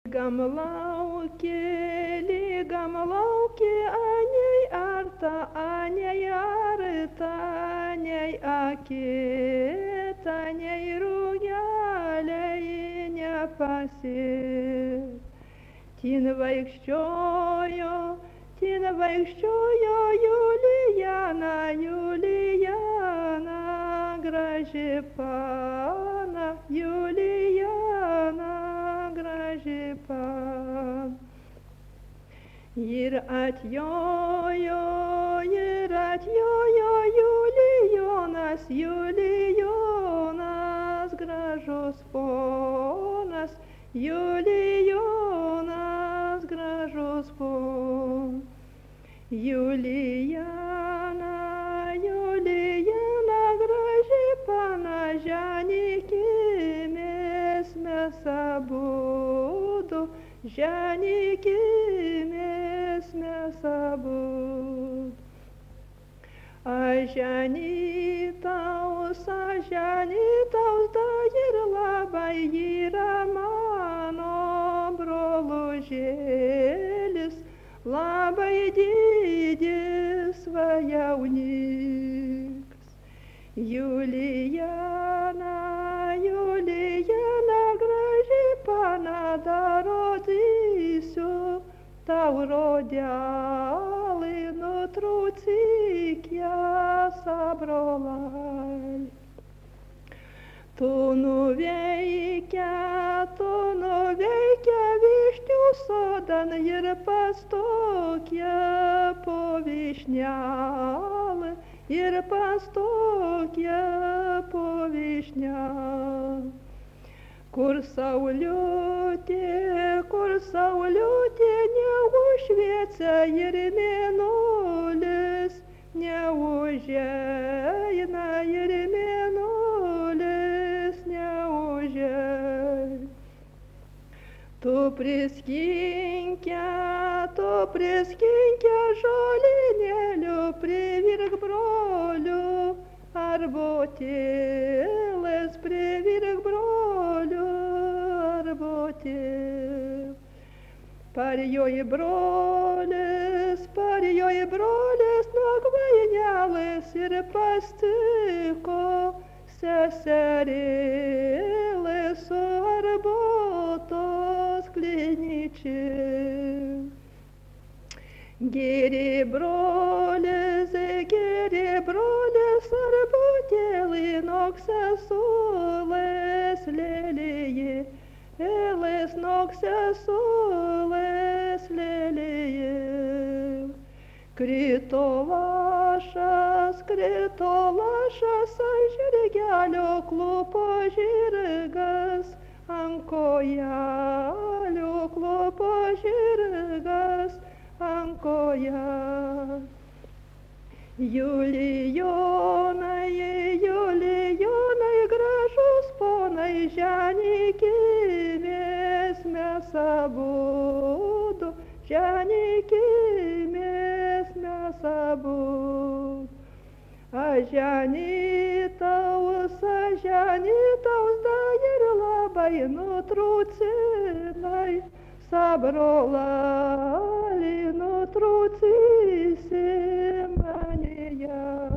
Lygam laukė, anei arta, anei arta, anei akita, nei rugeliai nepasėt. Tin vaikščiojo Julijana, graži pana, Julijana, graži pana. Ir atjojo Julijonas, gražus ponas, Julijonas, gražus ponas. Julijana, graži pana, ženykimės mes abudu, ženykimės mes abudu. Aš ženytaus, da ir labai yra mano brolužėlis, labai didis vajaunikas. Julijana, graži pana, dar rodysiu tau rodelį, nutrūcyk jas, brolai. Tu nuveikia višnių sodan ir pastokia po višnelį, ir pastokia po višnelį. Kur sauliutė neužšviecia ir mėnulis neužeina, ir mėnulis neužeina. Tu priskinkia žolinėliu, privirk broliu, arbotėlės, privirk broliu, arbotėlės. Parjoji brolis nuo gvainelės ir pastiko seserėlės su arbotos klinyčiai. Geri brolis, arbotėlį noksesulės lėlėje, noksesulės lėlėje. Krito lašas ant žirgelio, klupo žirgas ant kojelio, klupo žirgas ant kojelio. Julijonai, gražus ponai, ženykimės mes abudu, ženykimės mes abudu. Aš ženytaus, da ir labai nutrūcinai, sabrolali nutrūcysi manyje.